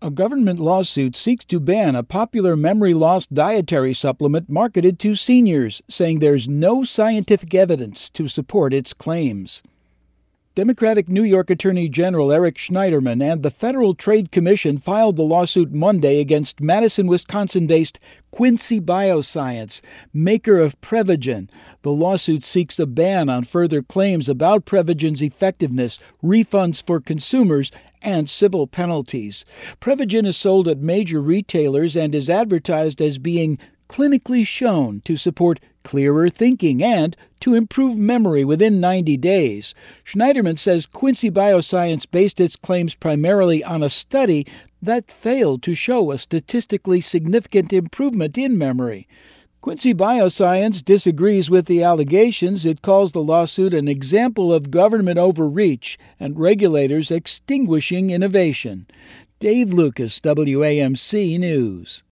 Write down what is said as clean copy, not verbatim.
A government lawsuit seeks to ban a popular memory loss dietary supplement marketed to seniors, saying there's no scientific evidence to support its claims. Democratic New York Attorney General Eric Schneiderman and the Federal Trade Commission filed the lawsuit Monday against Madison, Wisconsin-based Quincy Bioscience, maker of Prevagen. The lawsuit seeks a ban on further claims about Prevagen's effectiveness, refunds for consumers, and civil penalties. Prevagen is sold at major retailers and is advertised as being clinically shown to support clearer thinking and to improve memory within 90 days. Schneiderman says Quincy Bioscience based its claims primarily on a study that failed to show a statistically significant improvement in memory. Quincy Bioscience disagrees with the allegations. It calls the lawsuit an example of government overreach and regulators extinguishing innovation. Dave Lucas, WAMC News.